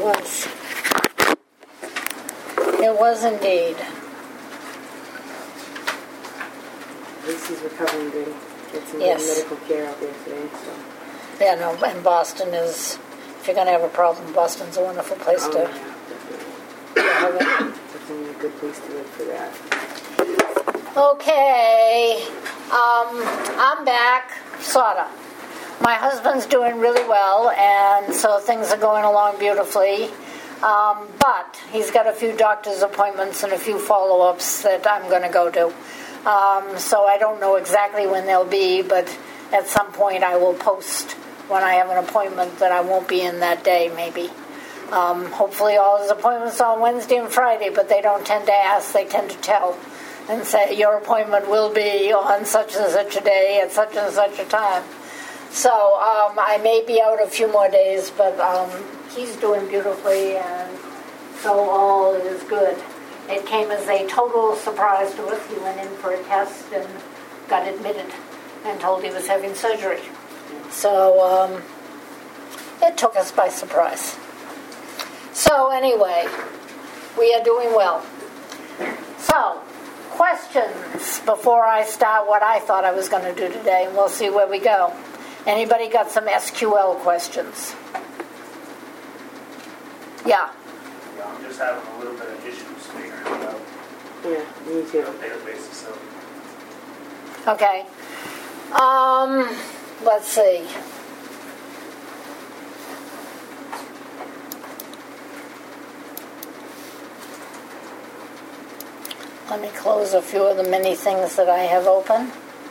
was. It was indeed. At least he's recovering good. Get some Yes. good medical care out there today. So. Yeah, no, and Boston is, if you're going to have a problem, Boston's a wonderful place to have it. Definitely a good place to live for that. Okay, I'm back, sorta. My husband's doing really well, and so things are going along beautifully. But he's got a few doctor's appointments and a few follow-ups that I'm going to go to. So I don't know exactly when they'll be, but at some point I will post when I have an appointment that I won't be in that day, maybe. Hopefully all his appointments are on Wednesday and Friday, but they don't tend to ask, they tend to tell and say, your appointment will be on such and such a day at such and such a time. So I may be out a few more days, but he's doing beautifully, and so all is good. It came as a total surprise to us. He went in for a test and got admitted and told he was having surgery. So it took us by surprise. So anyway, we are doing well. So, questions before I start what I thought I was going to do today, and we'll see where we go. Anybody got some SQL questions? Yeah. Yeah, I'm just having a little bit of issues figuring it out. Yeah, me too. Database, so. Okay. Let's see. Let me close a few of the many things that I have open.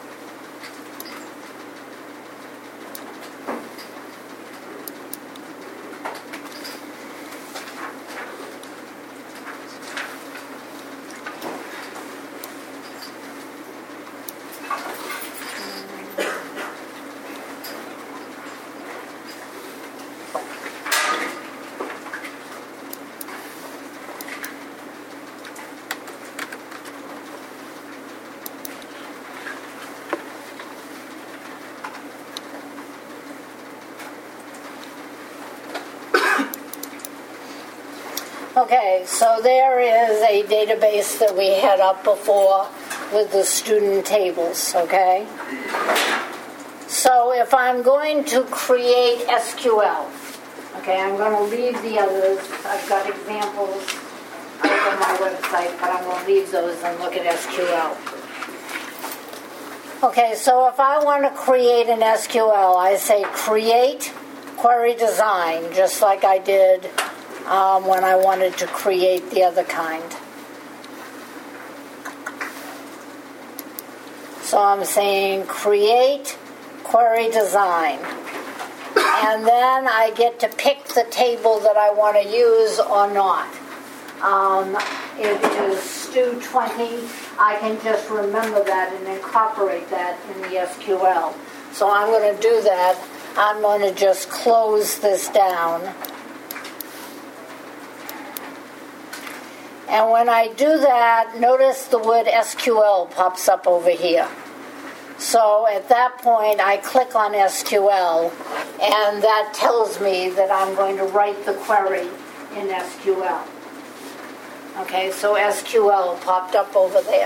Okay, so there is a database that we had up before with the student tables, okay? So if I'm going to create SQL, okay, I'm going to leave the others. I've got examples on my website, but I'm going to leave those and look at SQL. Okay, so if I want to create an SQL, I say create query design, just like I did when I wanted to create the other kind. So I'm saying create query design. And then I get to pick the table that I want to use or not. It is Stu 20. I can just remember that and incorporate that in the SQL. So I'm going to do that. I'm going to just close this down. And when I do that, notice the word SQL pops up over here. So at that point, I click on SQL, and that tells me that I'm going to write the query in SQL. Okay, so SQL popped up over there.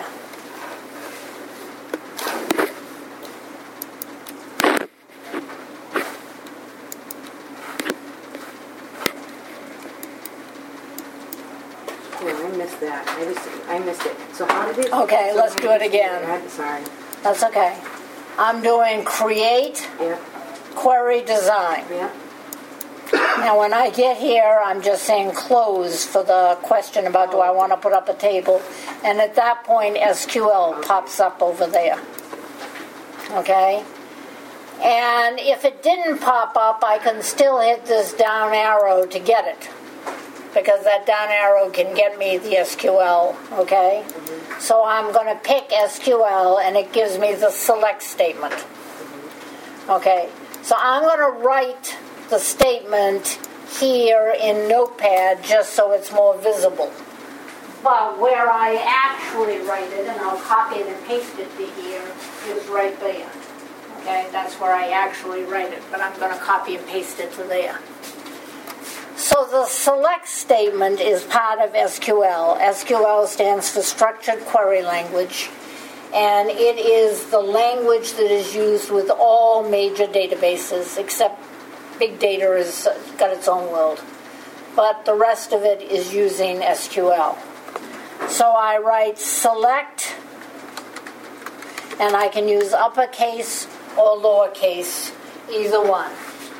That. I missed it. So how did it... Okay, let's do it again. I'm sorry. That's okay. I'm doing create query design. Yeah. Now when I get here, I'm just saying close for the question about do I want to put up a table. And at that point, SQL pops up over there. Okay? And if it didn't pop up, I can still hit this down arrow to get it. Because that down arrow can get me the SQL, okay? Mm-hmm. So I'm going to pick SQL, and it gives me the select statement. Okay, so I'm going to write the statement here in Notepad just so it's more visible. But where I actually write it, and I'll copy it and paste it to here, is right there. Okay, that's where I actually write it, but I'm going to copy and paste it to there. So the select statement is part of SQL. SQL stands for Structured Query Language, and it is the language that is used with all major databases, except Big Data has got its own world. But the rest of it is using SQL. So I write select, and I can use uppercase or lowercase, either one.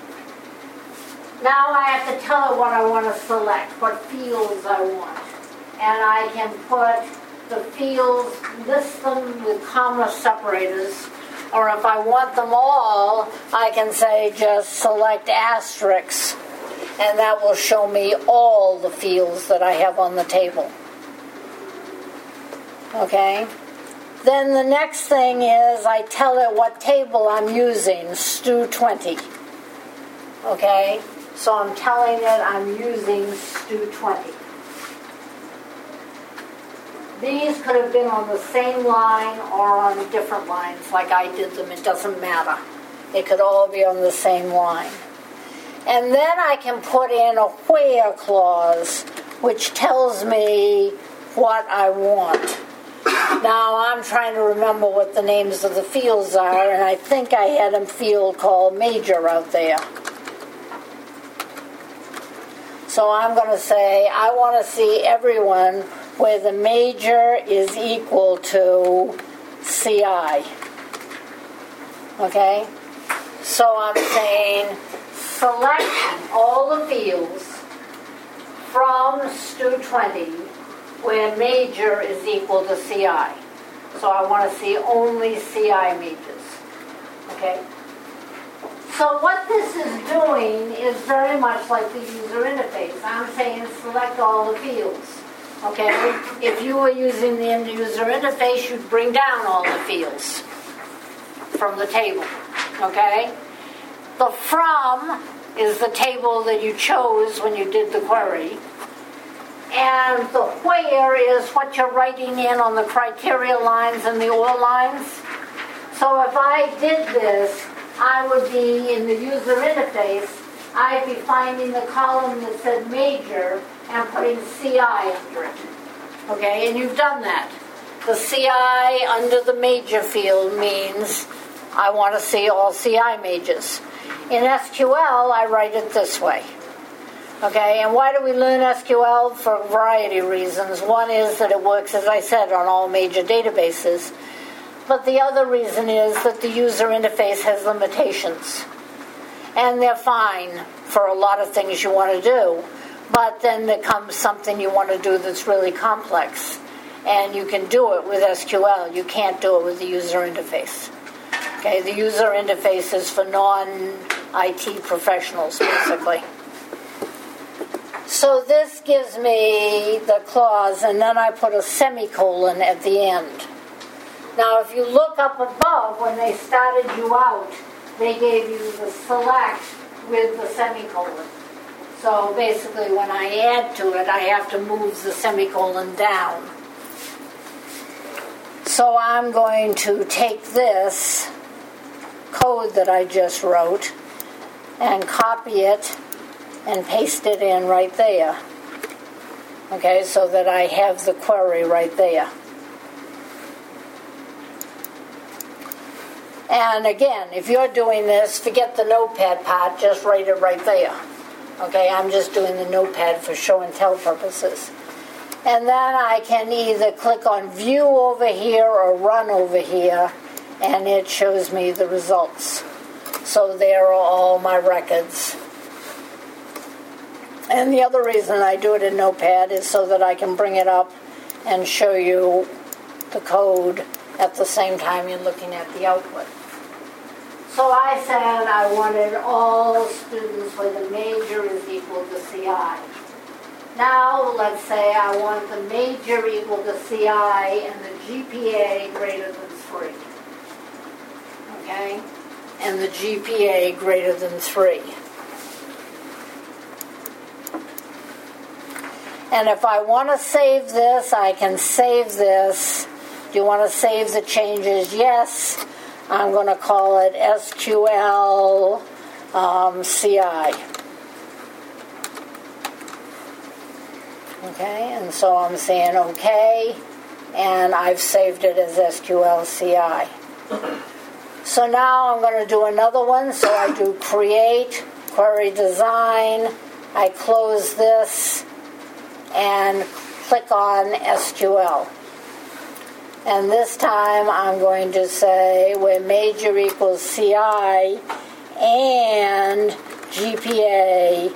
Now I have to tell it what I want to select, what fields I want. And I can put the fields, list them with comma separators, or if I want them all, I can say just select asterisks, and that will show me all the fields that I have on the table. Okay? Then the next thing is I tell it what table I'm using, Stu20. Okay? So I'm telling it I'm using Stu20. These could have been on the same line or on different lines, like I did them. It doesn't matter. They could all be on the same line. And then I can put in a where clause, which tells me what I want. Now I'm trying to remember what the names of the fields are, and I think I had a field called major out there. So I'm going to say I want to see everyone where the major is equal to CI. Okay? So I'm saying select all the fields from Stu20 where major is equal to CI. So I want to see only CI majors. Okay? So what this is doing is very much like the user interface. I'm saying select all the fields. Okay? If you were using the user interface, you'd bring down all the fields from the table. Okay? The from is the table that you chose when you did the query. And the where is what you're writing in on the criteria lines and the or lines. So if I did this, I would be in the user interface, I'd be finding the column that said major and putting CI under it. Okay, and you've done that. The CI under the major field means I want to see all CI majors. In SQL, I write it this way. Okay, and why do we learn SQL? For a variety of reasons. One is that it works, as I said, on all major databases. But the other reason is that the user interface has limitations. And they're fine for a lot of things you want to do. But then there comes something you want to do that's really complex. And you can do it with SQL. You can't do it with the user interface. Okay, the user interface is for non-IT professionals, basically. So this gives me the clause, and then I put a semicolon at the end. Now, if you look up above, when they started you out, they gave you the select with the semicolon. So basically, when I add to it, I have to move the semicolon down. So I'm going to take this code that I just wrote and copy it and paste it in right there. Okay, so that I have the query right there. And again, if you're doing this, forget the notepad part, just write it right there. Okay, I'm just doing the notepad for show and tell purposes. And then I can either click on view over here or run over here, and it shows me the results. So there are all my records. And the other reason I do it in Notepad is so that I can bring it up and show you the code at the same time you're looking at the output. So I said I wanted all students where the major is equal to CI. Now let's say I want the major equal to CI and the GPA greater than 3. Okay? And the GPA greater than 3. And if I want to save this, I can save this. Do you want to save the changes? Yes. I'm going to call it SQL CI. Okay, and so I'm saying okay, and I've saved it as SQLCI. So now I'm going to do another one. So I do create, query design, I close this, and click on SQL. And this time I'm going to say where major equals CI and GPA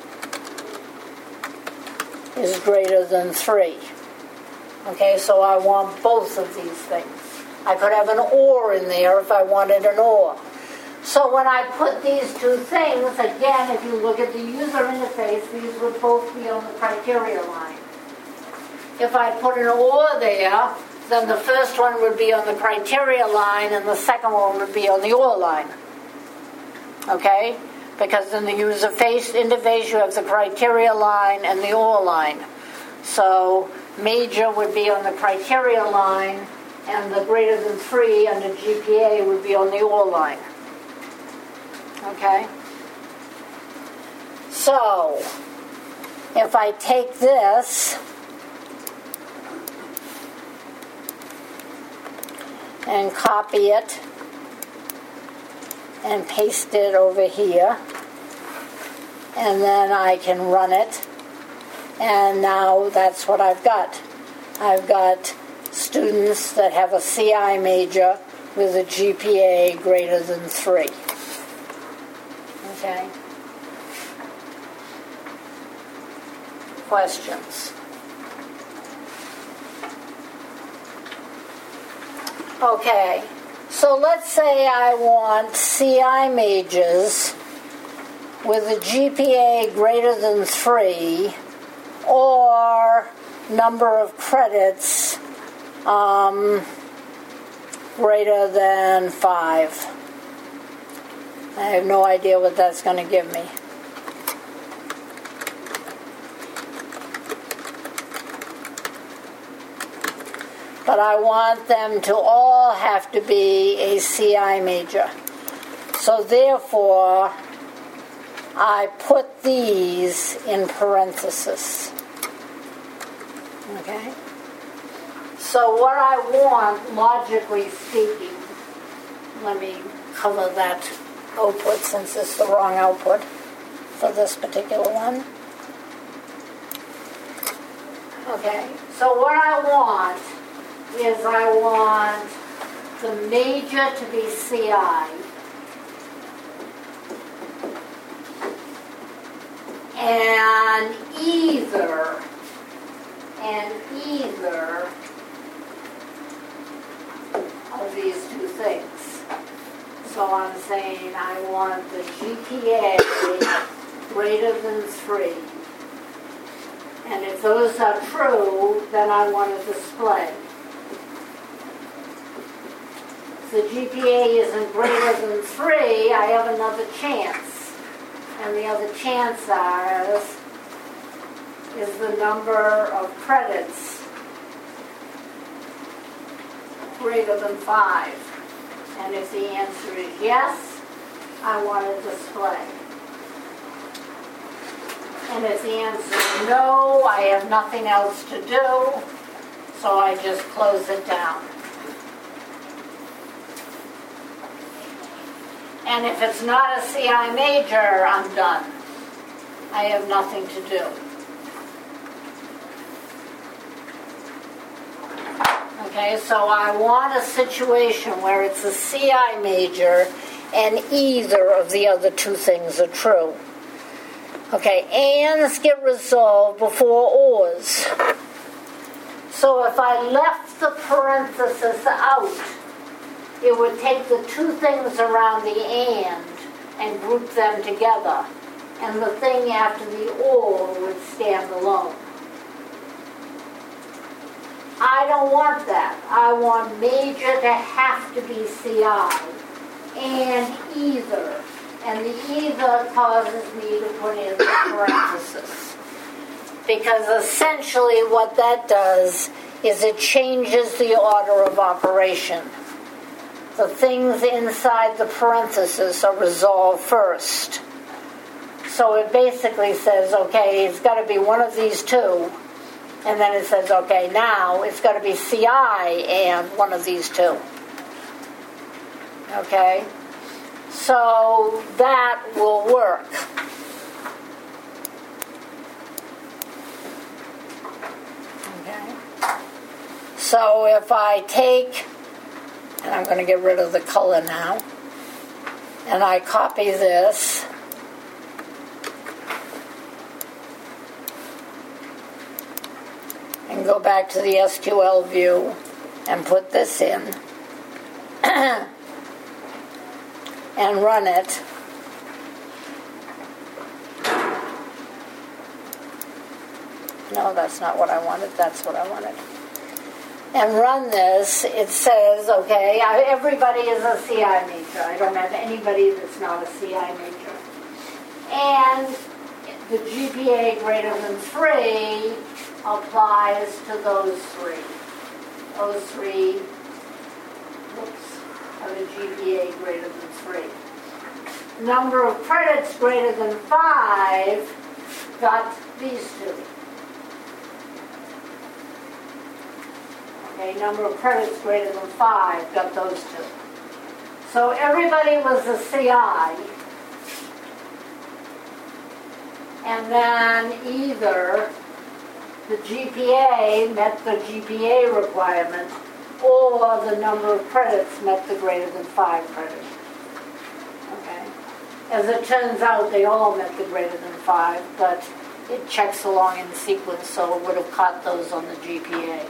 is greater than 3. Okay, so I want both of these things. I could have an OR in there if I wanted an OR. So when I put these two things, again, if you look at the user interface, these would both be on the criteria line. If I put an OR there, then the first one would be on the criteria line and the second one would be on the OR line. Okay? Because in the user interface you have the criteria line and the OR line. So major would be on the criteria line and the greater than 3 under GPA would be on the OR line. Okay? So if I take this and copy it and paste it over here, and then I can run it, and now that's what I've got. I've got students that have a CI major with a GPA greater than 3. Okay? Questions? Okay, so let's say I want CI majors with a GPA greater than 3 or number of credits greater than 5. I have no idea what that's going to give me. But I want them to all have to be a CI major. So therefore, I put these in parentheses. Okay? So what I want, logically speaking, let me cover that output since it's the wrong output for this particular one. Okay, so what I want is I want the major to be CI and either of these two things. So I'm saying I want the GPA greater than 3. And if those are true, then I want to display. If the GPA isn't greater than 3, I have another chance. And the other chance is the number of credits greater than 5. And if the answer is yes, I want to display. And if the answer is no, I have nothing else to do, so I just close it down. And if it's not a CI major, I'm done. I have nothing to do. Okay, so I want a situation where it's a CI major and either of the other two things are true. Okay, ands get resolved before ors. So if I left the parenthesis out, it would take the two things around the and group them together. And the thing after the or would stand alone. I don't want that. I want major to have to be CI and either. And the either causes me to put in the parenthesis. Because essentially what that does is it changes the order of operation. The things inside the parenthesis are resolved first. So it basically says, okay, it's got to be one of these two, And then it says, okay, now it's got to be CI and one of these two. Okay? So that will work. Okay? So if I take, and I'm going to get rid of the color now, and I copy this, and go back to the SQL view and put this in and run it. No, that's not what I wanted. That's what I wanted. And run this. It says, okay, everybody is a CI major. I don't have anybody that's not a CI major. And the GPA greater than 3 applies to those three. Those three, have a GPA greater than 3. Number of credits greater than 5 got these two. Okay, number of credits greater than 5 got those two. So everybody was a CI. And then either the GPA met the GPA requirement or the number of credits met the greater than 5 credit. Okay. As it turns out, they all met the greater than 5, but it checks along in sequence, so it would have caught those on the GPA.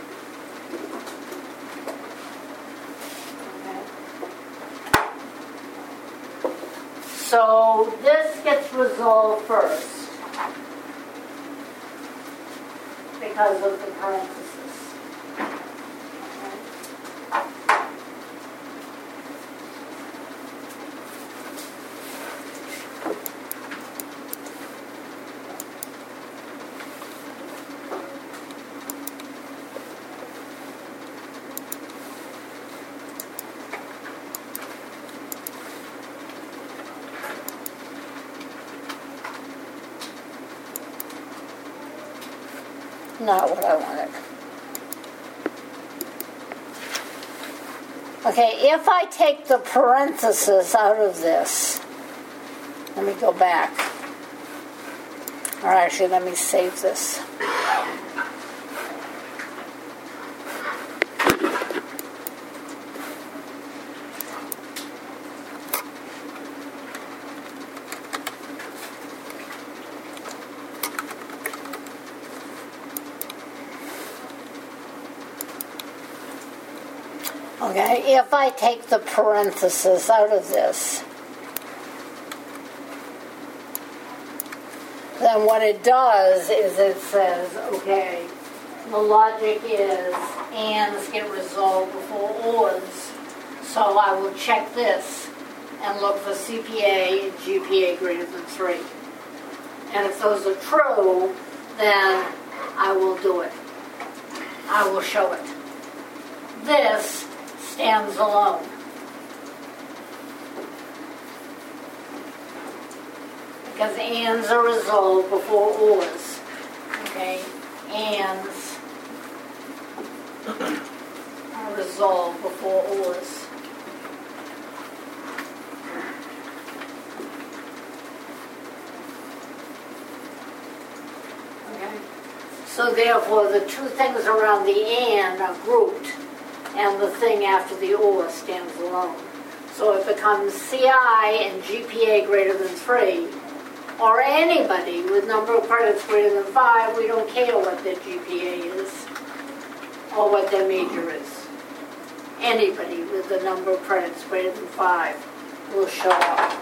Okay. So this gets resolved first because of the parentheses. Not what I wanted. Okay, if I take the parenthesis out of this, let me go back. Or actually, let me save this. Okay, if I take the parenthesis out of this, then what it does is it says, okay, the logic is ands get resolved before ors, so I will check this and look for CPA and GPA greater than 3. And if those are true, then I will do it. I will show it. This stands alone. Because ands are resolved before ors. Okay? Ands are resolved before ors. Okay? So therefore the two things around the and are grouped, and the thing after the or stands alone. So it becomes CI and GPA greater than 3, or anybody with number of credits greater than 5, we don't care what their GPA is, or what their major is. Anybody with the number of credits greater than 5 will show up.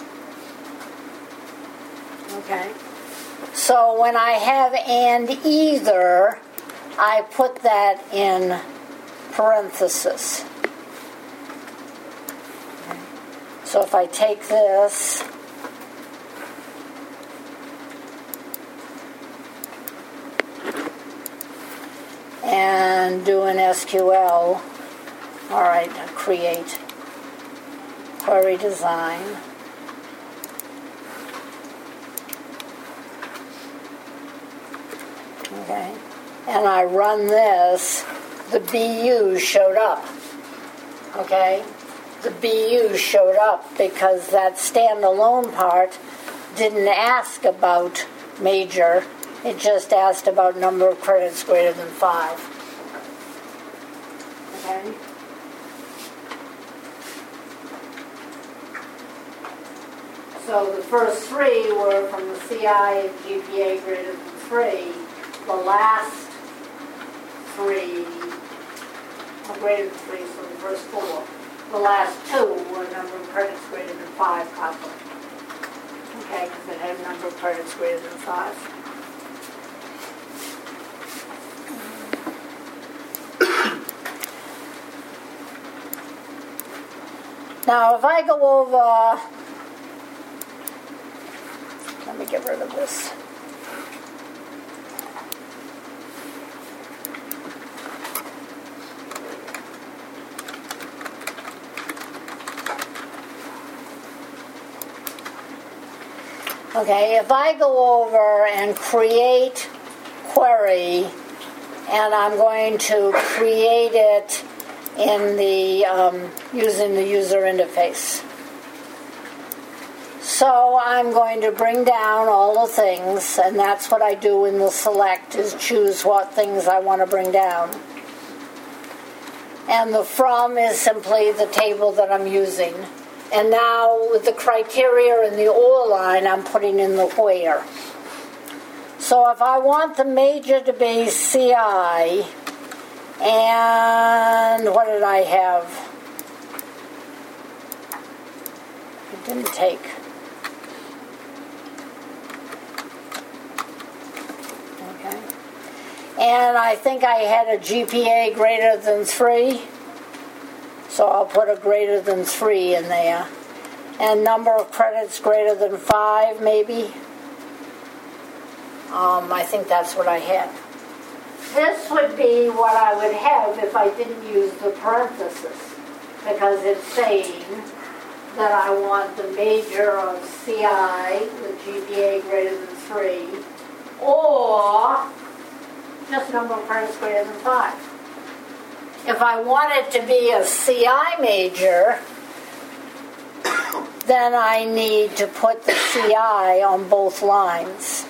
Okay? So when I have and either, I put that in parenthesis. So if I take this and do an SQL, all right, create query design. Okay. and I run this, the BU showed up. Okay? The BU showed up because that standalone part didn't ask about major. It just asked about number of credits greater than 5. Okay? So the first 3 were from the CI and GPA greater than 3. The last 3 were greater than 3, so the first 4. The last 2 were number of credits greater than 5 properly. Okay, because it had a number of credits greater than 5. Now, if I go over, let me get rid of this. Okay, if I go over and create query, and I'm going to create it in the using the user interface. So I'm going to bring down all the things, and that's what I do in the select, is choose what things I want to bring down. And the from is simply the table that I'm using. And now with the criteria in the or line, I'm putting in the where. So if I want the major to be CI, and what did I have? It didn't take. Okay. And I think I had a GPA greater than 3. So I'll put a greater than 3 in there. And number of credits greater than 5, maybe. I think that's what I had. This would be what I would have if I didn't use the parenthesis, because it's saying that I want the major of CI with GPA greater than 3, or just number of credits greater than 5. If I want it to be a CI major, then I need to put the CI on both lines.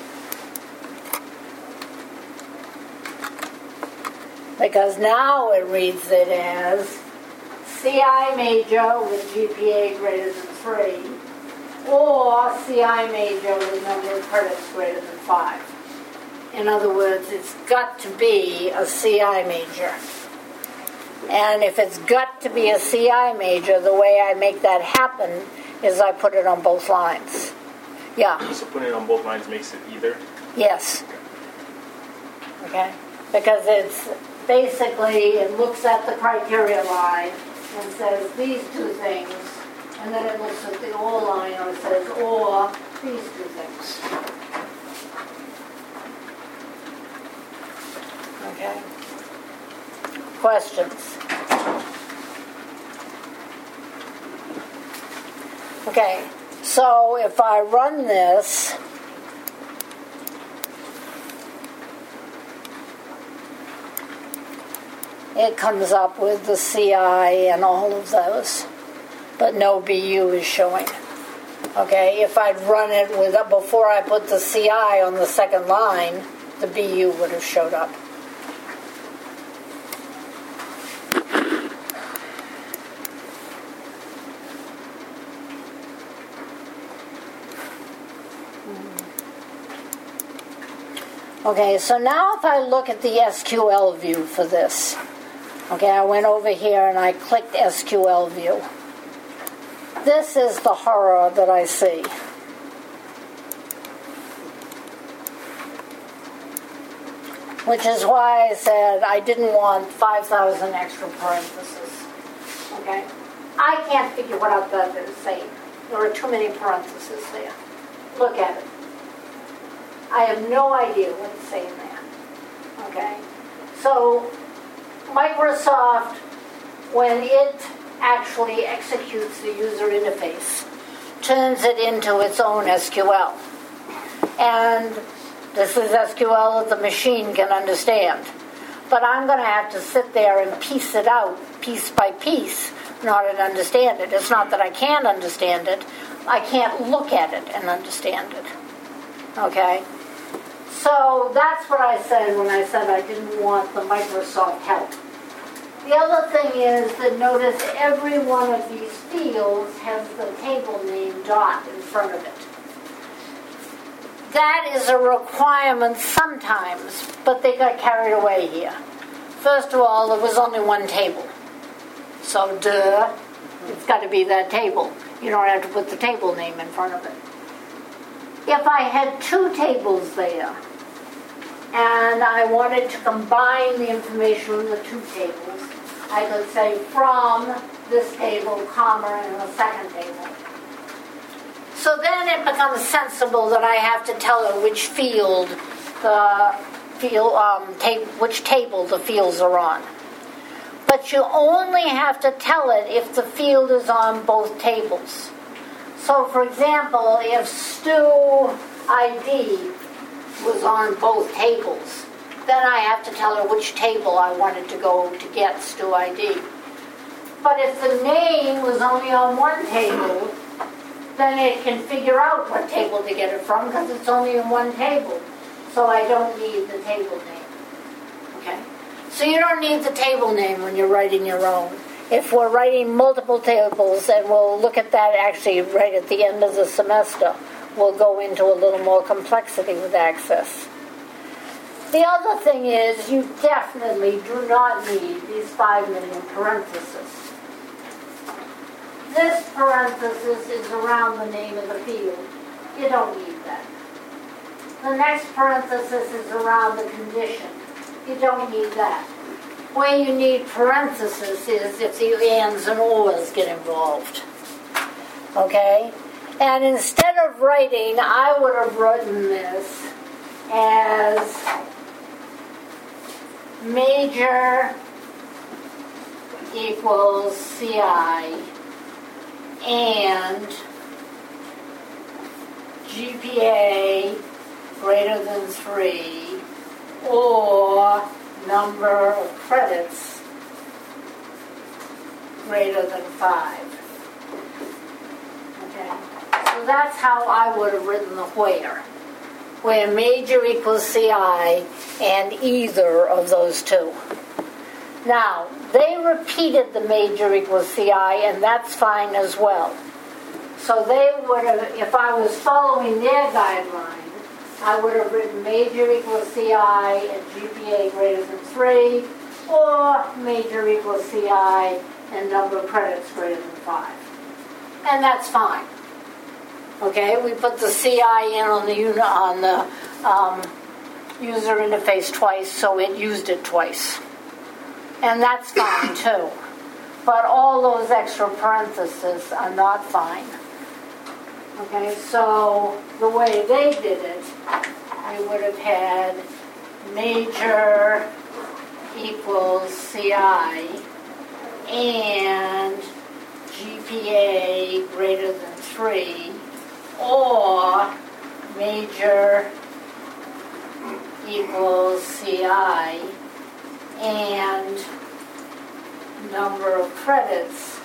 Because now it reads it as CI major with GPA greater than 3, or CI major with number of credits greater than 5. In other words, it's got to be a CI major. And if it's got to be a CI major, the way I make that happen is I put it on both lines. Yeah? So putting it on both lines makes it either? Yes. Okay? Because it's basically, it looks at the criteria line and says these 2 things, and then it looks at the or line and it says or these 2 things. Okay? Questions? Okay, so if I run this, it comes up with the CI and all of those, but no BU is showing. Okay, if I'd run it with before I put the CI on the second line, the BU would have showed up. Okay, so now if I look at the SQL view for this, okay, I went over here and I clicked SQL view. This is the horror that I see. Which is why I said I didn't want 5,000 extra parentheses. Okay? I can't figure what out that is saying. There are too many parentheses there. Look at it. I have no idea what it's saying there. Okay? So, Microsoft, when it actually executes the user interface, turns it into its own SQL. And This is SQL that the machine can understand. But I'm going to have to sit there and piece it out, piece by piece, in order to understand it. It's not that I can't understand it. I can't look at it and understand it. Okay? So that's what I said when I said I didn't want the Microsoft help. The other thing is that notice every one of these fields has the table name dot in front of it. That is a requirement sometimes, but they got carried away here. First of all, there was only one table. So, duh, it's got to be that table. You don't have to put the table name in front of it. If I had two tables there, and I wanted to combine the information from the two tables, I could say from this table, comma, and the second table. So then it becomes sensible that I have to tell her which which table the fields are on. But you only have to tell it if the field is on both tables. So, for example, if Stu ID was on both tables, then I have to tell her which table I wanted to go to get Stu ID. But if the name was only on one table, then it can figure out what table to get it from because it's only in one table. So I don't need the table name. Okay? So you don't need the table name when you're writing your own. If we're writing multiple tables, and we'll look at that actually right at the end of the semester, we'll go into a little more complexity with Access. The other thing is you definitely do not need these 5 million parentheses. This parenthesis is around the name of the field. You don't need that. The next parenthesis is around the condition. You don't need that. Where you need parenthesis is if the ands and ors get involved. Okay? And instead of writing, I would have written this as major equals CI and GPA greater than 3 or number of credits greater than 5. Okay? So that's how I would have written the where major equals CI and either of those two. Now, they repeated the major equals CI, and that's fine as well. So they would have, if I was following their guideline, I would have written major equals CI and GPA greater than 3, or major equals CI and number of credits greater than 5. And that's fine. Okay, we put the CI in on the user interface twice, so it used it twice. And that's fine too. But all those extra parentheses are not fine. Okay, so the way they did it, we would have had major equals CI and GPA greater than 3, or major equals CI and number of credits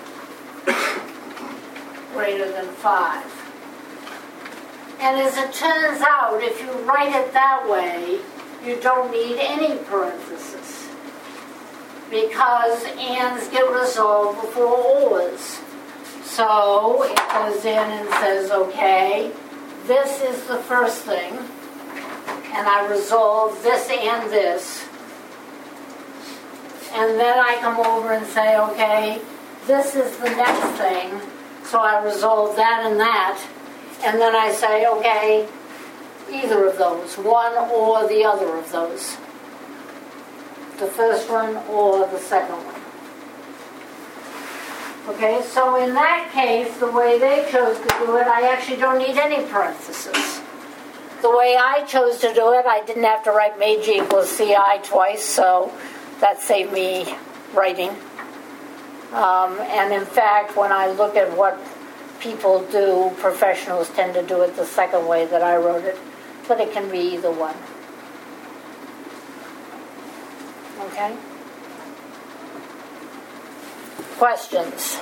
greater than 5. And as it turns out, if you write it that way, you don't need any parentheses because ands get resolved before ors. So it goes in and says, okay, this is the first thing, and I resolve this and this. And then I come over and say, okay, this is the next thing, so I resolve that and that. And then I say, okay, either of those, one or the other of those. The first one or the second one. Okay, so in that case, the way they chose to do it, I actually don't need any parentheses. The way I chose to do it, I didn't have to write major equals CI twice, so that saved me writing. And in fact, when I look at what people do, professionals tend to do it the second way that I wrote it. but it can be either one. Okay? Questions?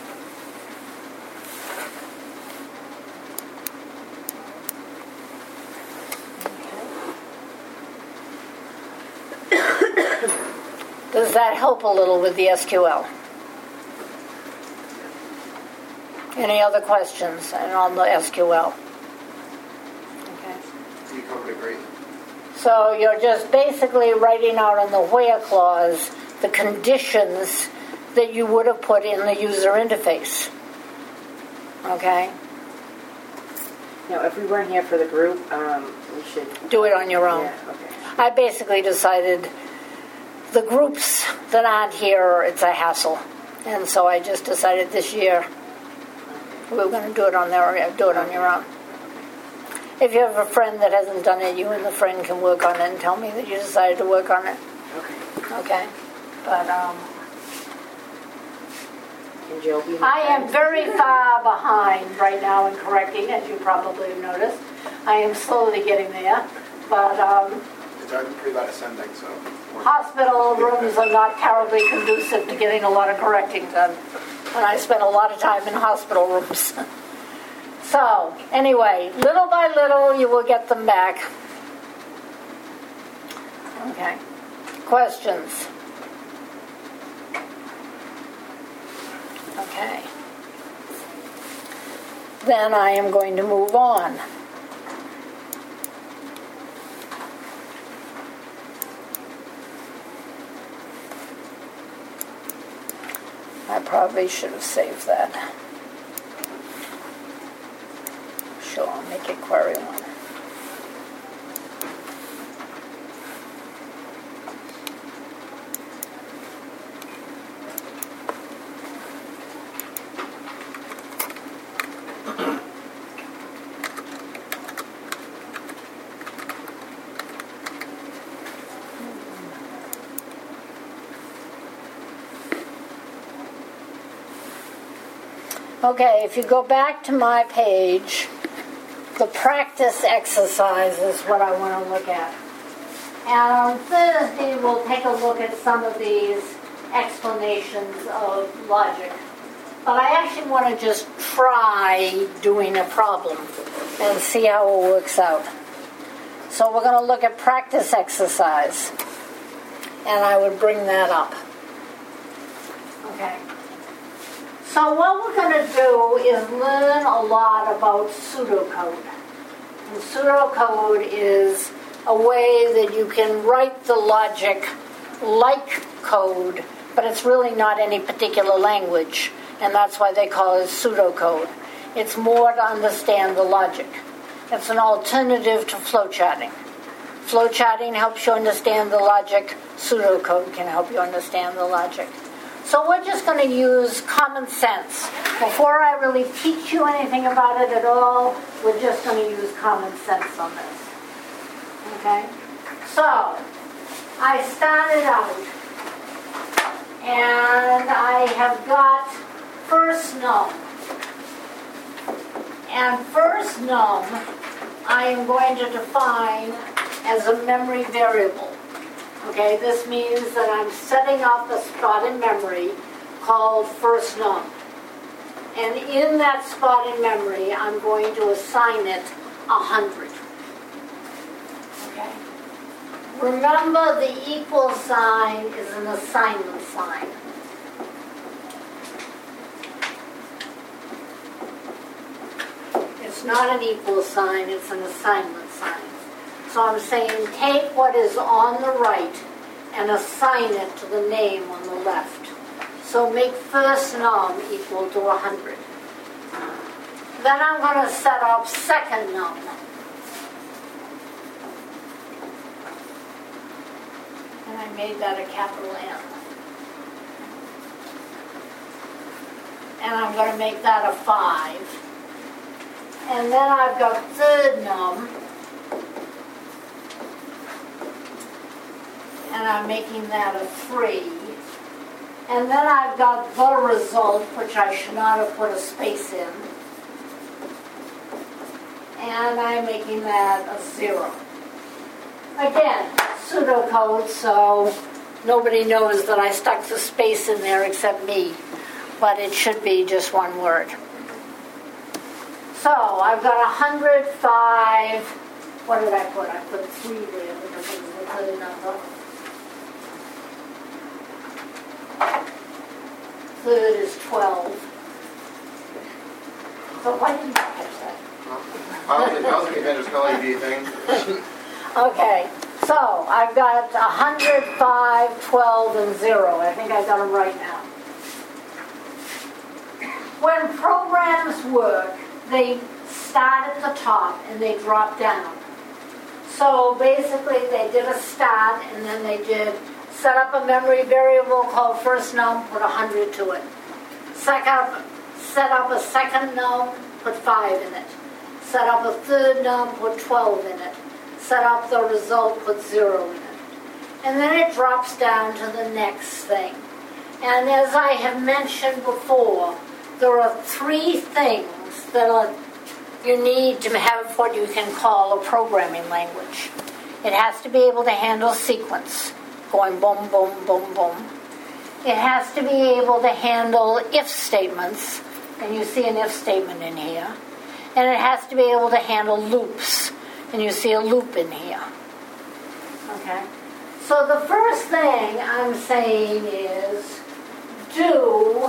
Does that help a little with the SQL? Any other questions on the SQL? Okay. You covered it great. So you're just basically writing out on the where clause the conditions that you would have put in the user interface. Okay? Now, if we weren't here for the group, we should Do it on your own. Yeah, okay. I basically decided the groups that aren't here, it's a hassle. And so I just decided this year we were going to do it on your own. If you have a friend that hasn't done it, you and the friend can work on it and tell me that you decided to work on it. Okay. Okay? But And Jill, be I am very far behind right now in correcting, as you probably have noticed. I am slowly getting there. But It's already pretty bad at sending, so. hospital rooms are not terribly conducive to getting a lot of correcting done. And I spent a lot of time in hospital rooms. So, anyway, little by little you will get them back. Okay. Questions? Okay. Then I am going to move on. I probably should have saved that. Sure, I'll make it query one. Okay, if you go back to my page, the practice exercise is what I want to look at. And on Thursday, we'll take a look at some of these explanations of logic. But I actually want to just try doing a problem and see how it works out. So we're going to look at practice exercise. And I would bring that up. Okay. So what we're going to do is learn a lot about pseudocode. And pseudocode is a way that you can write the logic like code, but it's really not any particular language, and that's why they call it pseudocode. It's more to understand the logic. It's an alternative to flowcharting. Flowcharting helps you understand the logic. Pseudocode can help you understand the logic. So we're just going to use common sense. Before I really teach you anything about it at all, we're just going to use common sense on this. Okay? So, I started out, and I have got first num. And first num, I am going to define as a memory variable. Okay, this means that I'm setting up a spot in memory called first num. And in that spot in memory, I'm going to assign it 100. Okay. Remember, the equal sign is an assignment sign. It's not an equal sign, it's an assignment sign. So I'm saying take what is on the right and assign it to the name on the left. So make first num equal to 100. Then I'm going to set up second num. And I made that a capital N. And I'm going to make that a 5. And then I've got third num. And I'm making that a 3. And then I've got the result, which I should not have put a space in. and I'm making that a 0. Again, pseudocode, so nobody knows that I stuck the space in there except me, but it should be just one word. So I've got 105, what did I put? I put 3 there because it was a good number. Third is 12. So why didn't I catch that? I was thinking Avengers LED thing. Okay, so I've got 105, 12, and 0. I think I got them right now. When programs work, they start at the top and they drop down. So basically they did a start and then they did set up a memory variable called first num, put 100 to it. Set up a second num, put 5 in it. Set up a third num, put 12 in it. Set up the result, put 0 in it. And then it drops down to the next thing. And as I have mentioned before, there are 3 things that you need to have what you can call a programming language. It has to be able to handle sequence, going boom, boom, boom, boom. It has to be able to handle if statements, and you see an if statement in here. And it has to be able to handle loops, and you see a loop in here. Okay? So the first thing I'm saying is do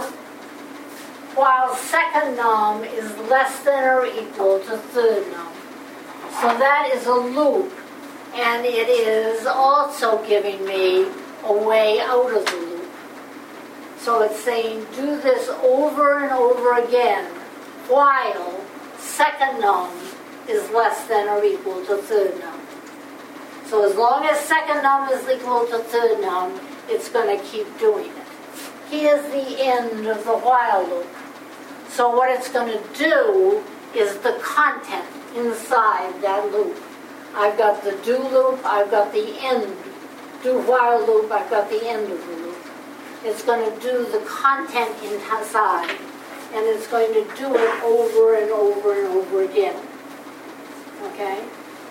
while second num is less than or equal to third num. So that is a loop, and it is also giving me a way out of the loop. So it's saying do this over and over again while second num is less than or equal to third num. So as long as second num is equal to third num, it's going to keep doing it. Here's the end of the while loop. So what it's going to do is the content inside that loop. I've got the do loop, I've got the end. Do while loop, I've got the end of the loop. It's going to do the content inside, and it's going to do it over and over and over again. Okay?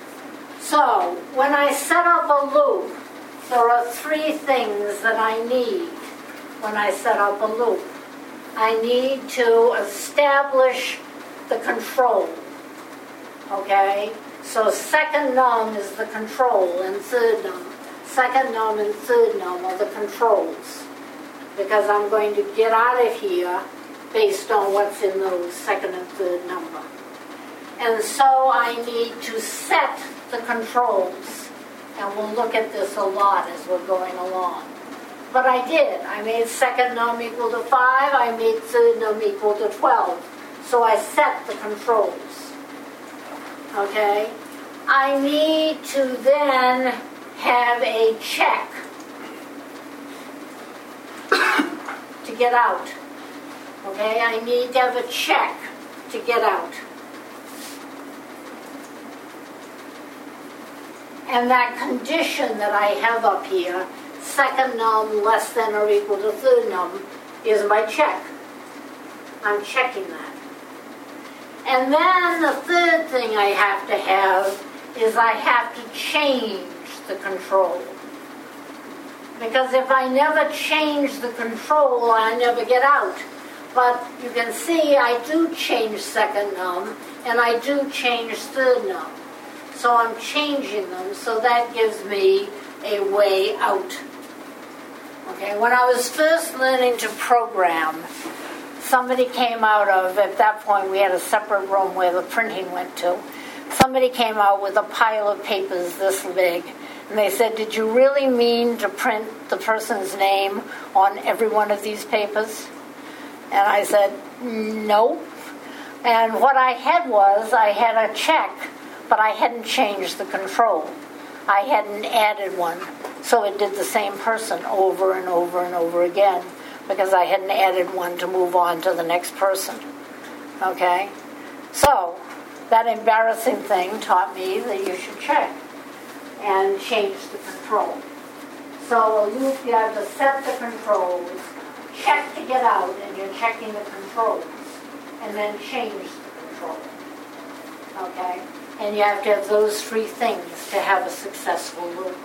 So, when I set up a loop, there are 3 things that I need when I set up a loop. I need to establish the control. Okay? So second num is the control and third num. Second num and third num are the controls. Because I'm going to get out of here based on what's in those second and third number. And so I need to set the controls. And we'll look at this a lot as we're going along. But I did. I made second num equal to 5. I made third num equal to 12. So I set the controls. Okay? I need to then have a check to get out. Okay? I need to have a check to get out. And that condition that I have up here, second num less than or equal to third num, is my check. I'm checking that. And then the third thing I have to have is I have to change the control. Because if I never change the control, I never get out. But you can see I do change second num, and I do change third num. So I'm changing them, so that gives me a way out. Okay, when I was first learning to program, somebody came out of, at that point we had a separate room where the printing went to. Somebody came out with a pile of papers this big, and they said, "Did you really mean to print the person's name on every one of these papers?" And I said, "No." And what I had was, I had a check, but I hadn't changed the control. I hadn't added one. So it did the same person over and over and over again because I hadn't added one to move on to the next person. Okay? So that embarrassing thing taught me that you should check and change the control. So a loop, you have to set the controls, check to get out, and you're checking the controls, and then change the control. Okay? And you have to have those three things to have a successful loop.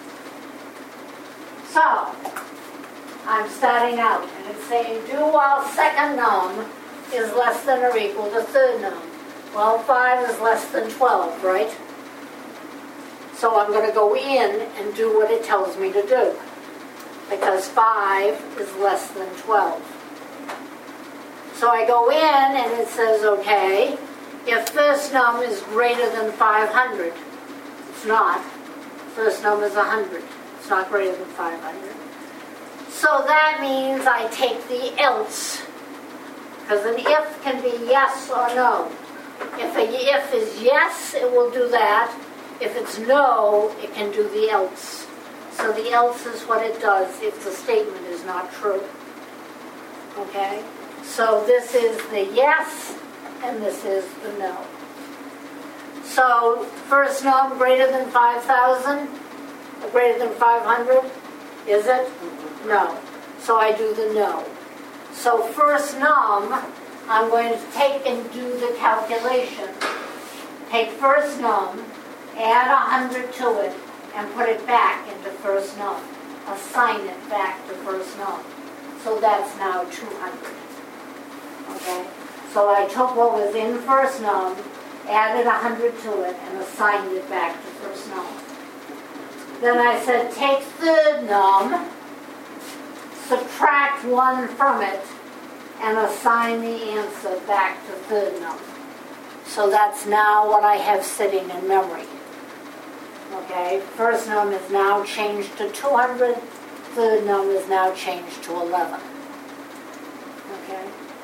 So, I'm starting out, and it's saying do while second num is less than or equal to third num. Well, 5 is less than 12, right? So I'm going to go in and do what it tells me to do, because 5 is less than 12. So I go in and it says, okay, if first num is greater than 500, it's not. First num is 100. It's not greater than 500. So that means I take the else, because an if can be yes or no. If a if is yes, it will do that. If it's no, it can do the else. So the else is what it does if the statement is not true. Okay? So this is the yes, and this is the no. So first num greater than 5,000, or greater than 500, is it? No. So I do the no. So first num, I'm going to take and do the calculation. Take first num, add 100 to it, and put it back into first num. Assign it back to first num. So that's now 200. Okay? So I took what was in first num, added 100 to it, and assigned it back to first num. Then I said take third num, subtract 1 from it, and assign the answer back to third num. So that's now what I have sitting in memory. Okay, first num is now changed to 200, third num is now changed to 11. Okay?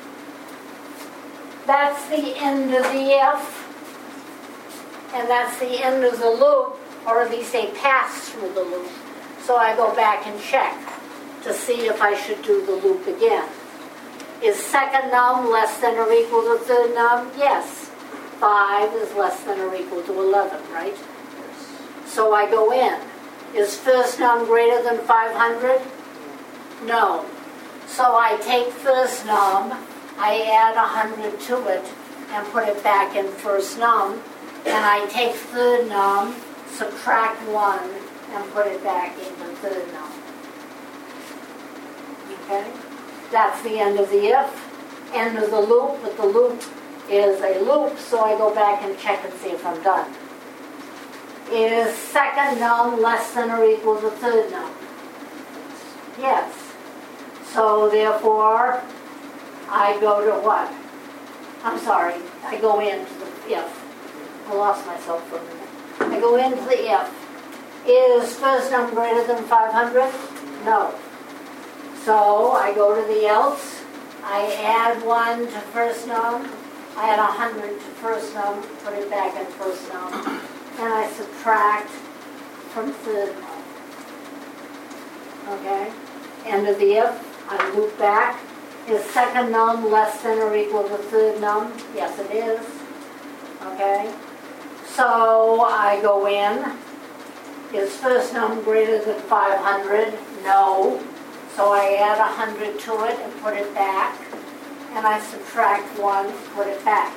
That's the end of the if, and that's the end of the loop, or at least a pass through the loop. So I go back and check to see if I should do the loop again. Is second num less than or equal to third num? Yes. 5 is less than or equal to 11, right? So I go in. Is first num greater than 500? No. So I take first num, I add 100 to it, and put it back in first num, and I take third num, subtract 1, and put it back into third num. Okay? That's the end of the if, end of the loop, but the loop is a loop, so I go back and check and see if I'm done. Is second num less than or equal to third num? Yes. So therefore, I go to what? I'm sorry, I go into the if. I lost myself for a minute. I go into the if. Is first num greater than 500? No. So I go to the else, I add 1 to first num, I add 100 to first num, put it back in first num, and I subtract from third num. Okay? End of the if, I loop back. Is second num less than or equal to third num? Yes, it is. Okay? So I go in. Is first num greater than 500? No. So I add 100 to it and put it back, and I subtract 1, put it back.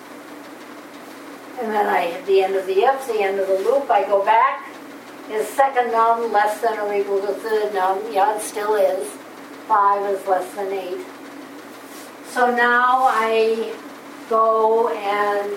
And then at the end of the if, the end of the loop, I go back. Is second num less than or equal to third num? Yeah, it still is. 5 is less than 8. So now I go and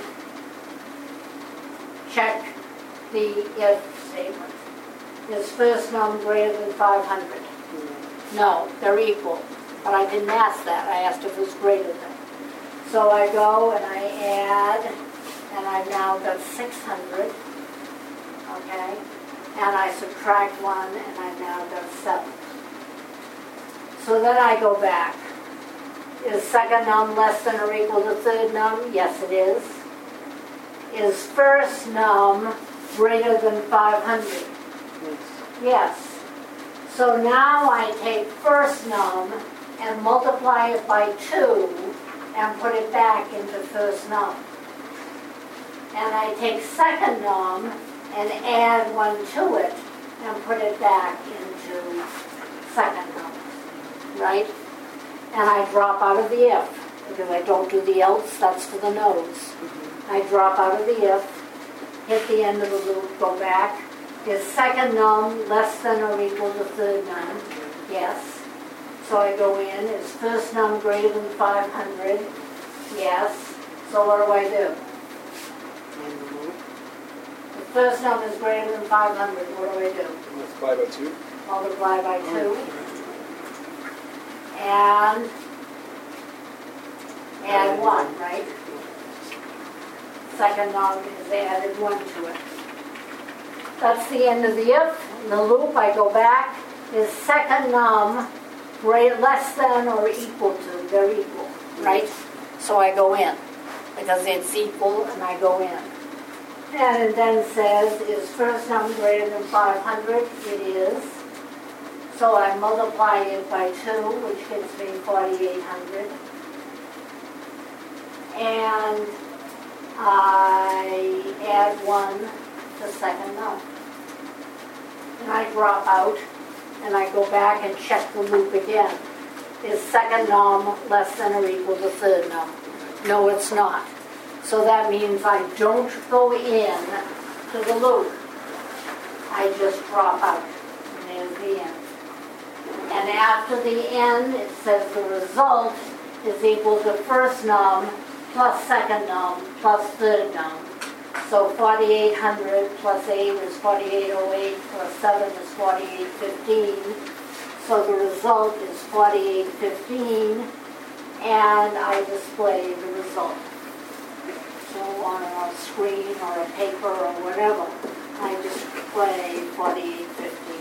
check the if statement. Is first num greater than 500? No, they're equal. But I didn't ask that. I asked if it was greater than. So I go and I add, and I've now got 600. Okay? And I subtract 1, and I've now got 7. So then I go back. Is second num less than or equal to third num? Yes, it is. Is first num greater than 500? Yes. So now I take first num and multiply it by 2 and put it back into first num. And I take second num and add 1 to it and put it back into second num. Right? And I drop out of the if, because I don't do the else, that's for the no's. I drop out of the if, hit the end of the loop, go back. Is second num less than or equal to third num? Yes. So I go in. Is first num greater than 500? Yes. So what do I do? And the loop. If first num is greater than 500, what do I do? Multiply by 2. Multiply by 2. And add 1, right? Second num is added 1 to it. That's the end of the if. In the loop, I go back. Is second num less than or equal to? They're equal, right? So I go in because it's equal, and I go in. And it then says, is first num greater than 500? It is. So I multiply it by 2, which gives me 4,800. And I add 1 to second num. And I drop out, and I go back and check the loop again. Is second num less than or equal to third num? No, it's not. So that means I don't go in to the loop. I just drop out. And there's the end. And after the end, it says the result is equal to first num plus second num plus third num. So 4,800 plus 8 is 4,808 plus 7 is 4,815. So the result is 4,815, and I display the result. So on a screen or a paper or whatever, I display 4,815.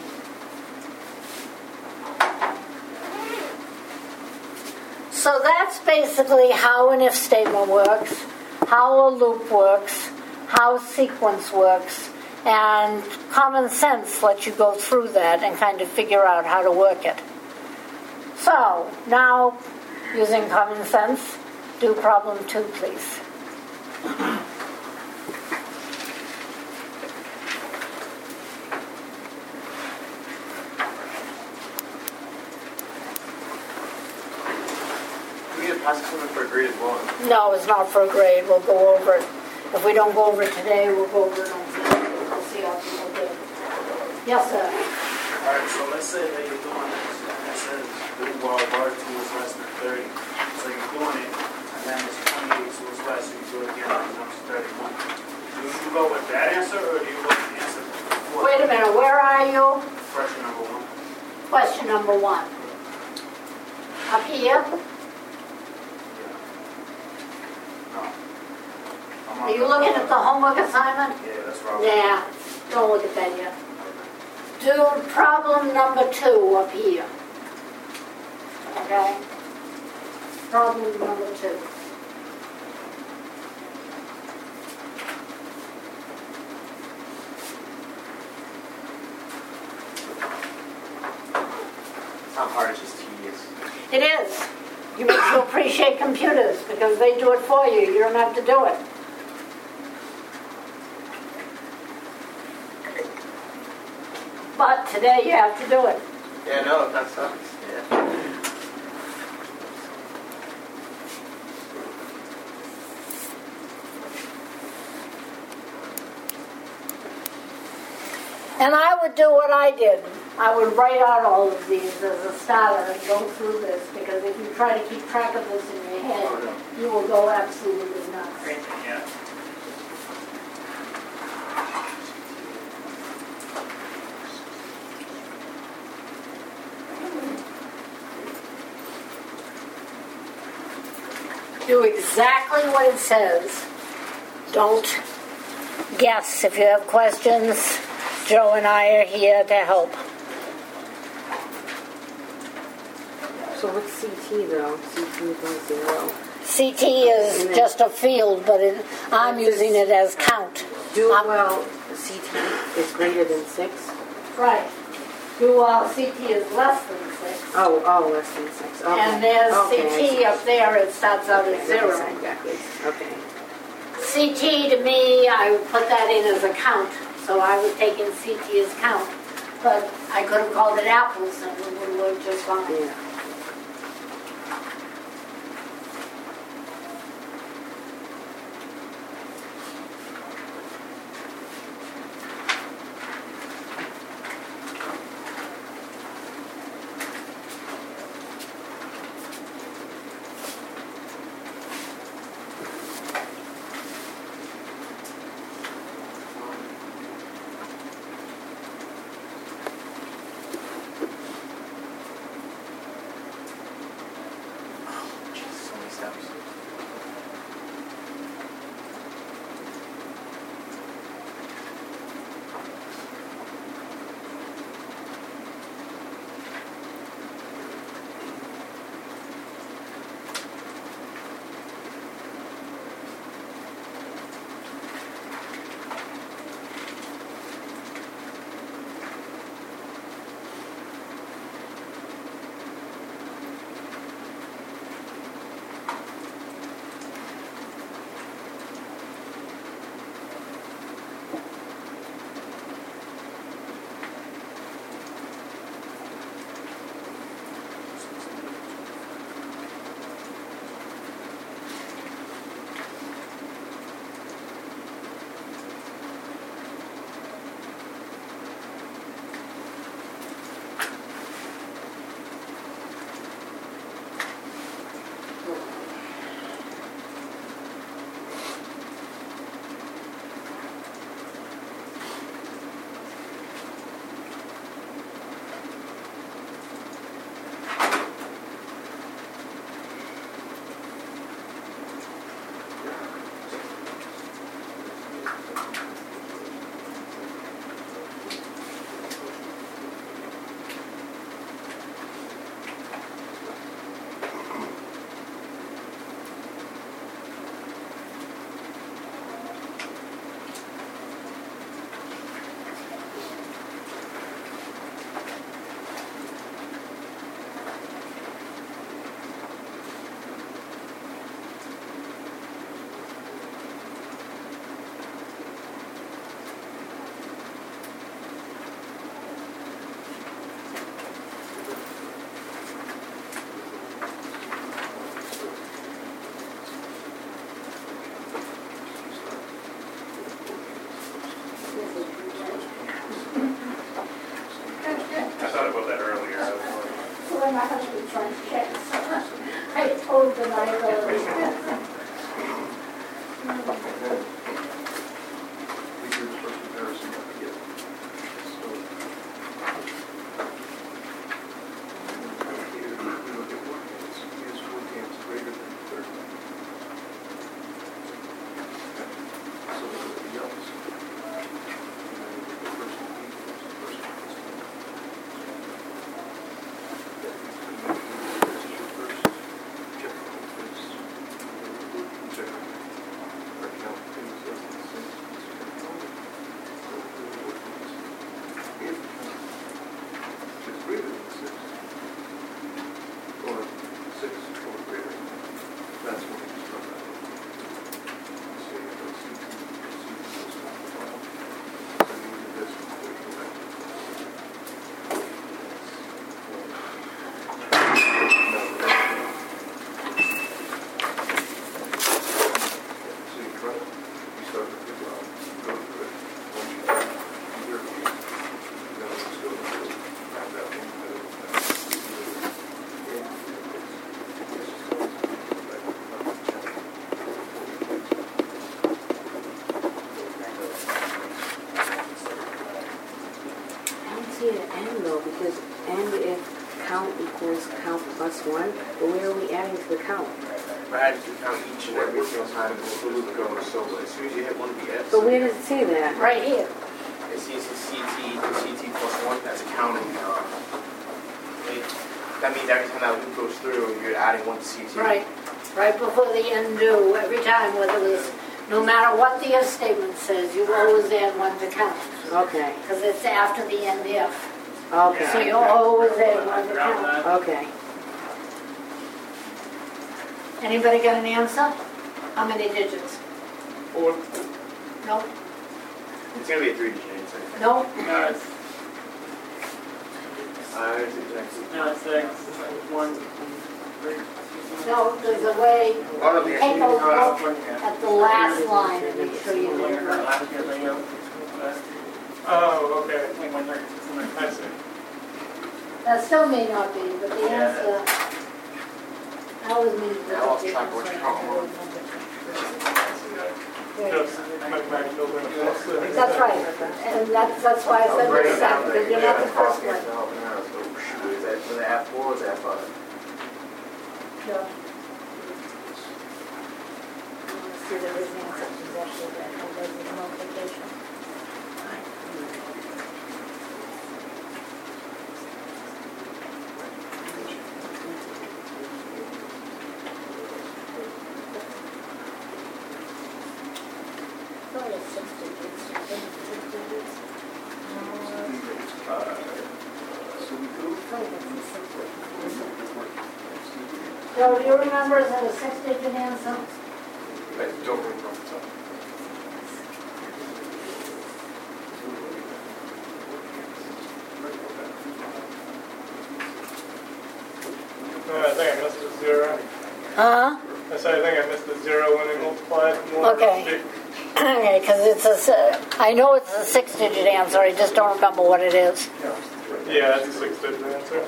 So that's basically how an if statement works, how a loop works, how sequence works, and common sense lets you go through that and kind of figure out how to work it. So now, using common sense, do problem 2, please. Do we get past something for a grade as well? No, it's not for a grade. We'll go over it. If we don't go over it today, we'll go over it on Thursday. We'll see how people do. Yes, sir. All right, so let's say that you're doing this, and it says do while bar 2 is less than 30. So you're doing it, and then it's 28, so it's less, so you do it again, and it becomes 31. Do you go with that answer, or do you go with the answer before? Wait a minute. Where are you? Question number 1. Question number 1. Up here? No. Are you looking at the homework assignment? Yeah, that's right. Nah, don't look at that yet. Do problem number 2 up here. Okay? Problem number 2. It's not hard, it's just tedious. It is. You need to appreciate computers because they do it for you. You don't have to do it. But today you have to do it. Yeah, no, that sucks. Yeah. And I would do what I did. I would write out all of these as a starter and go through this because if you try to keep track of this in your head, you will go absolutely nuts. Yeah. Do exactly what it says. Don't guess. If you have questions, Joe and I are here to help. So what's CT though? CT equals 0. CT is just a field, but I'm using it as count. Well, CT is greater than 6. Right. CT is less than 6. Oh, less than 6. Okay. And there's Okay, I see. CT up there, it starts out at Okay, 0. that's exactly. Okay. CT to me, I would put that in as a count. So I would take in CT as count. But I could have called it apples and it would have worked just fine. Yeah. when my husband signed checks. I told them I go. We do the first comparison that we get. So, here we look at work gains. Is work gains greater than 30? So we look at the yellows. Because and if count equals count plus 1, but where are we adding to the count? I had to count each and every single time before we go. So as soon as you hit one of the F's, But where does it say that? Right here. it sees the CT plus 1, that's counting. That means every time that loop goes through, you're adding one to CT. Right. Right before the undo, every time, whether it was, no matter what the if statement says, you always add one to count. Okay. Because it's after the end if. Okay. So you always add one to count. Okay. Anybody got an answer? How many digits? 4. Nope. It's going to be a 3-digit answer. Nope. No, it's No, 6. 1. No, there's a way. Oh, no, the Take a look yeah. at the last line and make sure you get it right. Oh, okay. I see. That still may not be, but the answer, I always mean to I lost look track of what you're talking about. Just mathematics building a plus. That's right, and that's why I said the second, because you're not the first one. Is that for the F4 or is that F5? Sure. See the reason is actually that, there's the multiplication. Probably 6 digits, I think 6 digits. So do you remember, is that a 6-digit answer? I don't remember off the top. I think I missed the 0. Huh? I said I think I missed the 0 when they multiplied. Okay. Okay, because I know it's a 6-digit answer, I just don't remember what it is. Yeah, that's a 6-digit answer.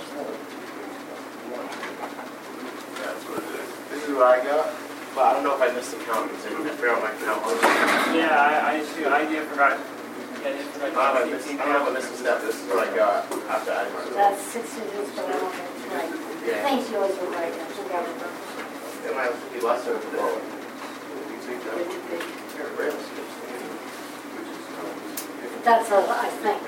That's what it is. This is what I got, but I don't know if I missed the count because I forgot my count. Yeah, I did forgot. Yeah, I forgot. I don't know if I missed a step. This is what I got after adding my That's 6 digits, but I don't think it's right. Yeah. Thanks, you always were right, I think I remember. It might be lesser than that. That's I think.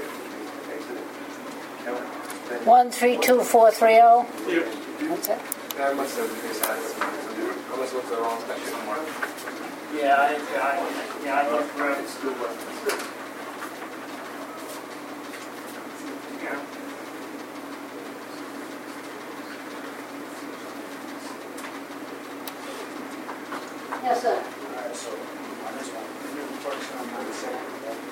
One, 3, 2, 4, 3, 0. Yep. That's it. Yeah, I must have been sad. I must look at the wrong section somewhere. Yeah, I looked through it. Yeah. Yes, sir. Alright, so on this one, the first one, on the second,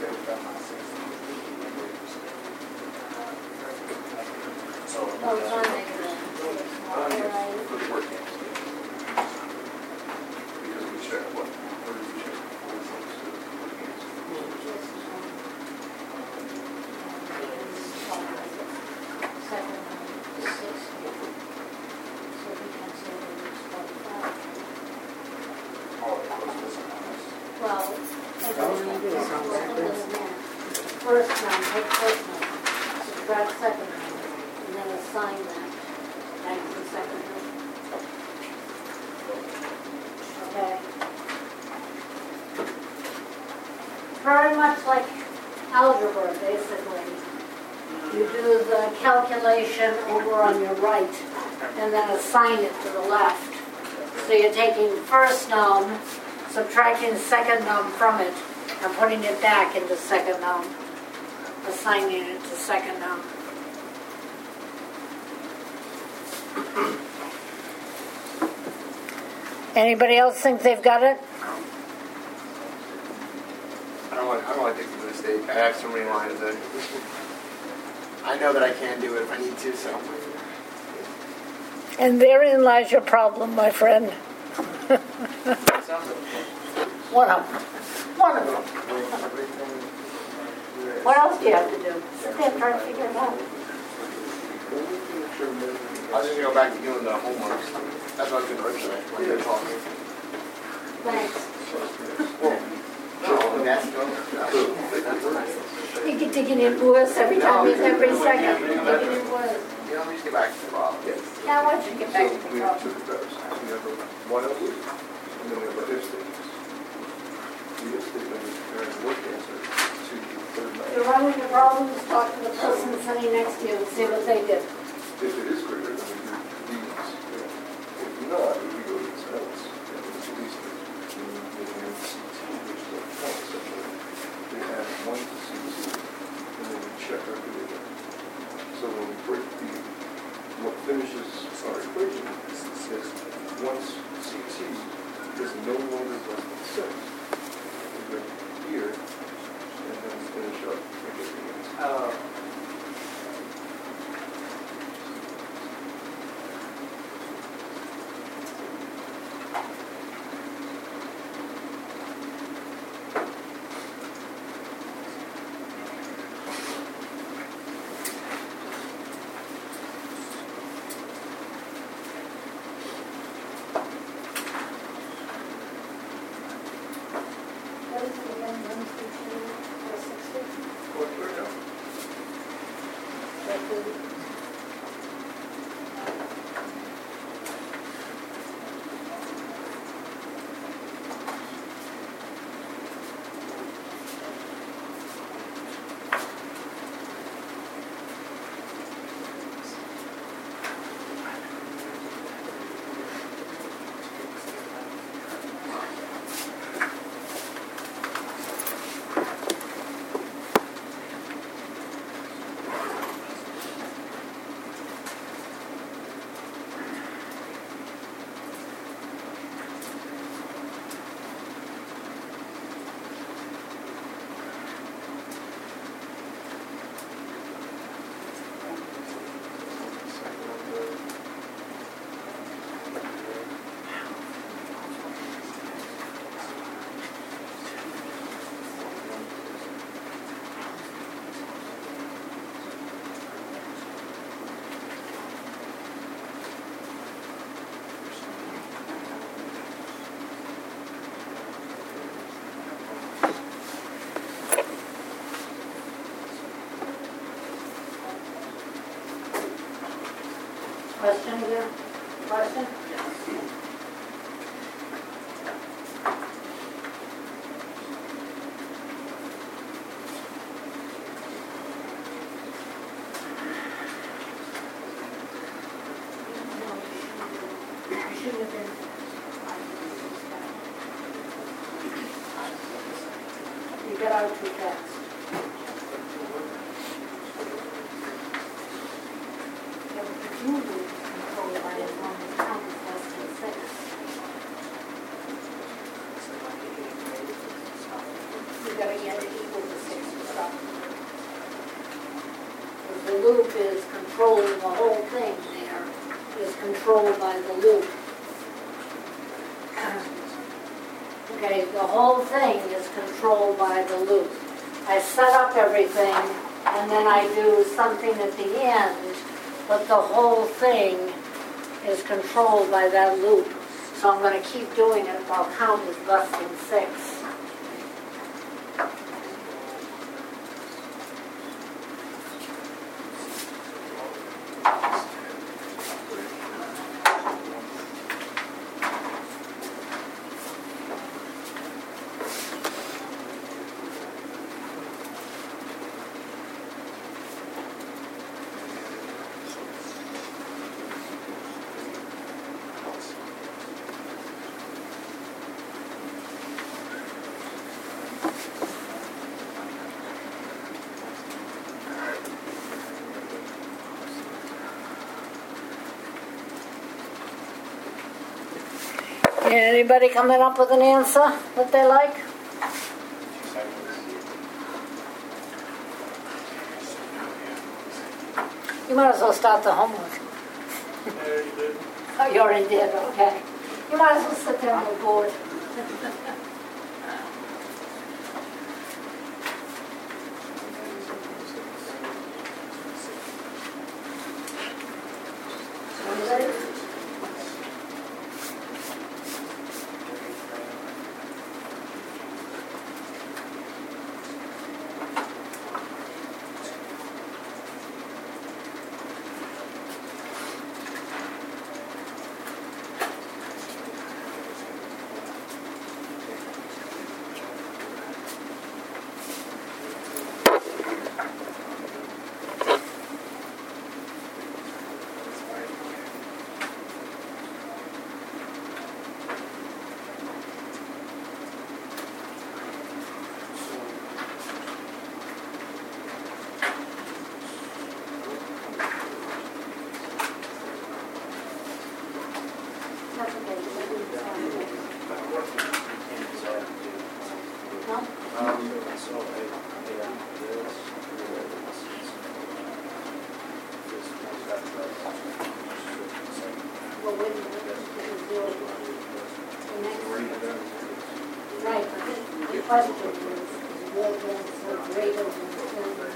so, No, it's not negative. For the work camps. Because we check what? Where did we check? Second one is 60. So we can say that it's 45. oh, it goes this one on this. Well, first noun, take first noun, subtract second noun, and then assign that back to the second noun. Okay? Very much like algebra, basically. You do the calculation over on your right, and then assign it to the left. So you're taking first noun, subtracting second noun from it, and putting it back into second noun, assigning it to second noun. Anybody else think they've got it? I don't want to take the mistake. I have so many lines that I know that I can do it if I need to, so. And therein lies your problem, my friend. One of them. One of them. What else do you have to do? Sit there and try to figure it out. I was just going to go back to doing the homework. That's what I was going to do today when you were talking. Thanks. Well, no, that's You get digging in worse every time, every second. You're digging in worse. you know, let me just get back to the problem. Now, why don't you get back to the We have problem? two steps. We have one of these, and then we have the if statements. The if statement is comparing work answer to the third You're method. running your problems, talk to the person sitting next to you and see what they did. If it is greater, then we do these. If not, we go to these else. And it's these things. They have CT, which is a point essentially. They add one to CT, and then we check our data. So when we break what finishes our equation is once CT is no longer less than 6, we go here and then finish up and get the answer. What is it again, 1, 2, 3, 4, 6, 8? What we're doing. That's it. Question again? Question? shouldn't have been. You got out too fast. Yeah, but the fuel loop is controlled by as long as count is less than 6. You gotta get it equal to 6 to stop. Because the loop is controlled, the whole thing there is controlled by the loop. Okay, the whole thing is controlled by the loop. I set up everything, and then I do something at the end, but the whole thing is controlled by that loop. So I'm going to keep doing it while count is less than 6. Anybody coming up with an answer that they like? You might as well start the homework. Oh, you already did, okay. You might as well sit there on the board. Anybody? Well, wait a minute. Right, the question is, will answer greater than 39?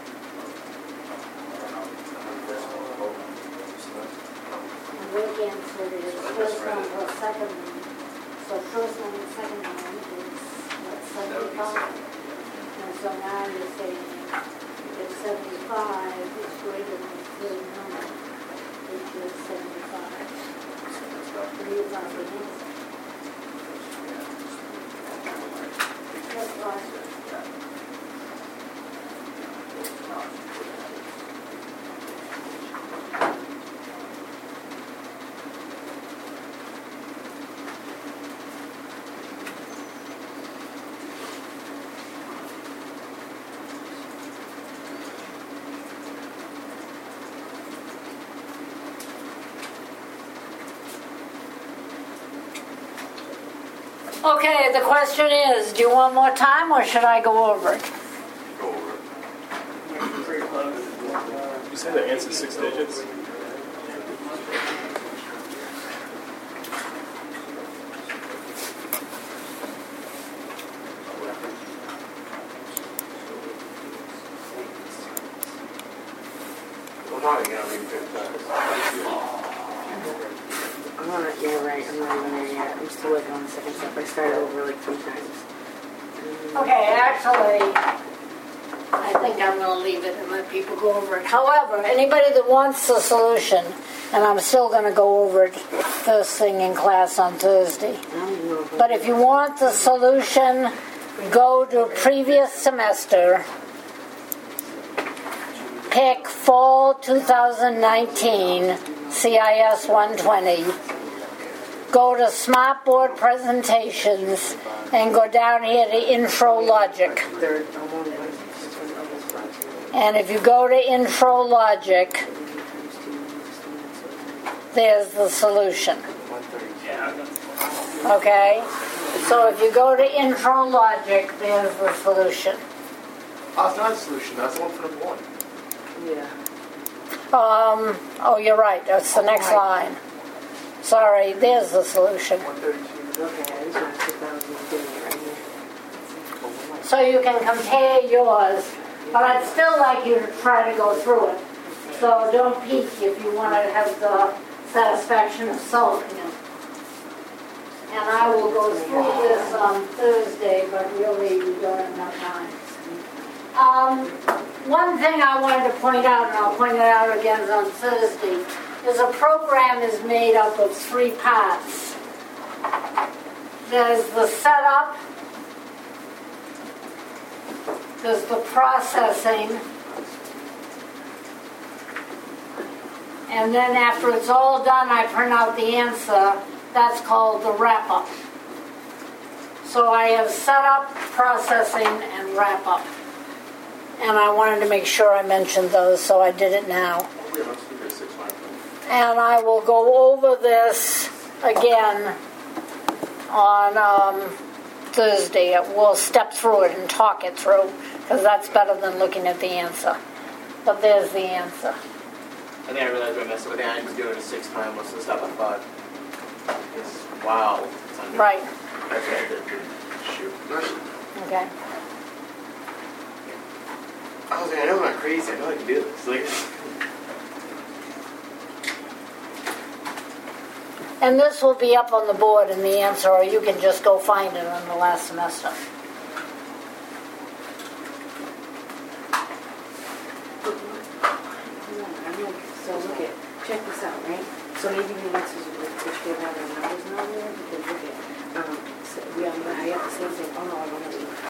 And will answer is first one plus second one. So first one and second one is, what, 75? And so now you're saying if 75 is greater than 39, which is 75. These are the answer. That's right. Okay, the question is, do you want more time or should I go over it? Go over it. Pretty close. You said the answer's 6 digits? Well, not again, I mean, I'm not, yeah, right, I'm not even there yet. I'm still working on the second step. I started over like 3 times. Okay, actually, I think I'm going to leave it and let people go over it. However, anybody that wants the solution, and I'm still going to go over it first thing in class on Thursday. But if you want the solution, go to previous semester, pick fall 2019 CIS 120, go to Smartboard Presentations and go down here to Intro Logic. Third, I'm only one of this project. And if you go to Intro Logic, there's the solution. Okay? So if you go to Intro Logic, there's the solution. Oh, it's not a solution. That's the one for number one. Yeah. Oh, you're right. That's the next line. Sorry, there's the solution. 132. Okay, I just want to sit down and do it right here. So you can compare yours, but I'd still like you to try to go through it. So don't peek if you want to have the satisfaction of solving it. And I will go through this on Thursday, but really we don't have enough time. One thing I wanted to point out, and I'll point it out again on Thursday, is a program is made up of 3 parts. There's the setup, there's the processing, and then after it's all done, I print out the answer. That's called the wrap-up. So I have setup, processing, and wrap-up. And I wanted to make sure I mentioned those, so I did it now. And I will go over this again on Thursday. We'll step through it and talk it through, because that's better than looking at the answer. But there's the answer. I think I realized I messed up. I think I'm doing a 6 time. Most of the stuff I thought. Wow. It's under. Right. That's what I did. Shoot. Okay. I was like, I know I'm not crazy. I know I can do this. Like. And this will be up on the board in the answer, or you can just go find it on the last semester. I know. So look at, check this out, right? So maybe the answers which they have their numbers on there, because look at, so I have the same thing. Oh no, I want to